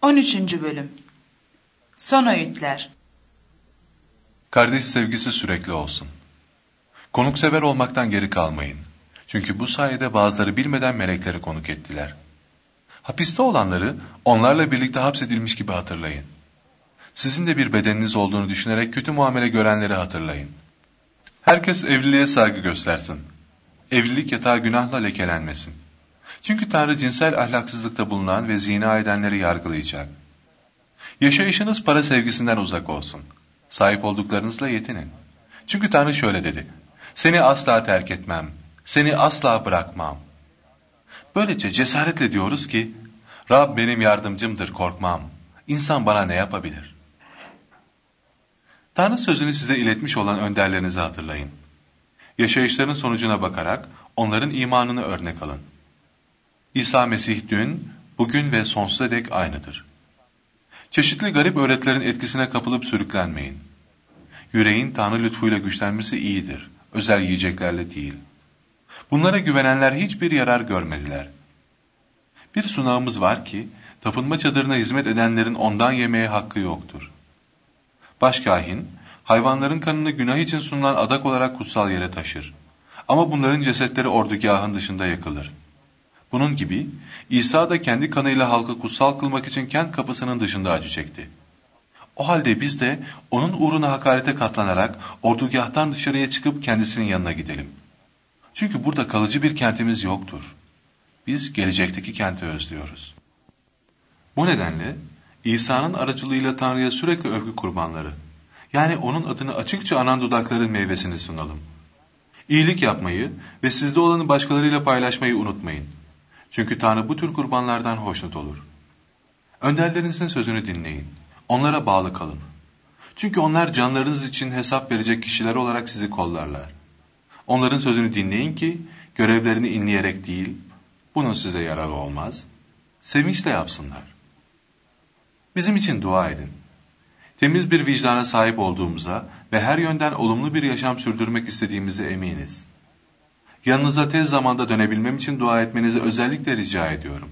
13. Bölüm. Son öğütler. Kardeş sevgisi sürekli olsun. Konuksever olmaktan geri kalmayın. Çünkü bu sayede bazıları bilmeden melekleri konuk ettiler. Hapiste olanları onlarla birlikte hapsedilmiş gibi hatırlayın. Sizin de bir bedeniniz olduğunu düşünerek kötü muamele görenleri hatırlayın. Herkes evliliğe saygı göstersin. Evlilik yatağı günahla lekelenmesin. Çünkü Tanrı cinsel ahlaksızlıkta bulunan ve zina edenleri yargılayacak. Yaşayışınız para sevgisinden uzak olsun. Sahip olduklarınızla yetinin. Çünkü Tanrı şöyle dedi: seni asla terk etmem, seni asla bırakmam. Böylece cesaretle diyoruz ki, Rab benim yardımcımdır, korkmam. İnsan bana ne yapabilir? Tanrı sözünü size iletmiş olan önderlerinizi hatırlayın. Yaşayışların sonucuna bakarak onların imanını örnek alın. İsa Mesih dün, bugün ve sonsuza dek aynıdır. Çeşitli garip öğretilerin etkisine kapılıp sürüklenmeyin. Yüreğin Tanrı lütfuyla güçlenmesi iyidir, özel yiyeceklerle değil. Bunlara güvenenler hiçbir yarar görmediler. Bir sunağımız var ki, tapınma çadırına hizmet edenlerin ondan yemeye hakkı yoktur. Başkâhin, hayvanların kanını günah için sunulan adak olarak kutsal yere taşır. Ama bunların cesetleri ordugahın dışında yakılır. Bunun gibi, İsa da kendi kanıyla halkı kutsal kılmak için kent kapısının dışında acı çekti. O halde biz de onun uğruna hakarete katlanarak ordugahtan dışarıya çıkıp kendisinin yanına gidelim. Çünkü burada kalıcı bir kentimiz yoktur. Biz gelecekteki kenti özlüyoruz. Bu nedenle İsa'nın aracılığıyla Tanrı'ya sürekli övgü kurbanları, yani onun adını açıkça anan dudakların meyvesini sunalım. İyilik yapmayı ve sizde olanı başkalarıyla paylaşmayı unutmayın. Çünkü Tanrı bu tür kurbanlardan hoşnut olur. Önderlerinizin sözünü dinleyin. Onlara bağlı kalın. Çünkü onlar canlarınız için hesap verecek kişiler olarak sizi kollarlar. Onların sözünü dinleyin ki görevlerini inleyerek değil, bunun size yararı olmaz, sevinçle yapsınlar. Bizim için dua edin. Temiz bir vicdana sahip olduğumuza ve her yönden olumlu bir yaşam sürdürmek istediğimize eminiz. Yanınıza tez zamanda dönebilmem için dua etmenizi özellikle rica ediyorum.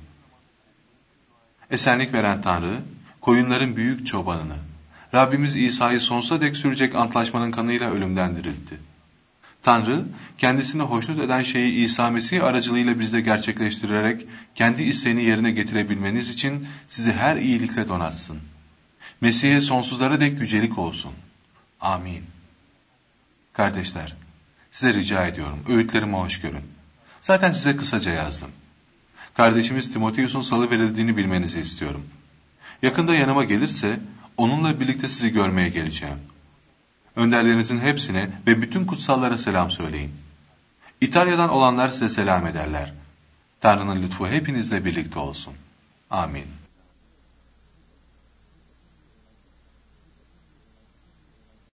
Esenlik veren Tanrı, koyunların büyük çobanını, Rabbimiz İsa'yı sonsuza dek sürecek antlaşmanın kanıyla ölümden diriltti. Tanrı, kendisini hoşnut eden şeyi İsa Mesih aracılığıyla bizde gerçekleştirerek kendi isteğini yerine getirebilmeniz için sizi her iyilikle donatsın. Mesih'e sonsuzlara dek yücelik olsun. Amin. Kardeşler, size rica ediyorum, öğütlerimi hoş görün. Zaten size kısaca yazdım. Kardeşimiz Timoteus'un salıverildiğini bilmenizi istiyorum. Yakında yanıma gelirse, onunla birlikte sizi görmeye geleceğim. Önderlerinizin hepsine ve bütün kutsallara selam söyleyin. İtalya'dan olanlar size selam ederler. Tanrı'nın lütfu hepinizle birlikte olsun. Amin.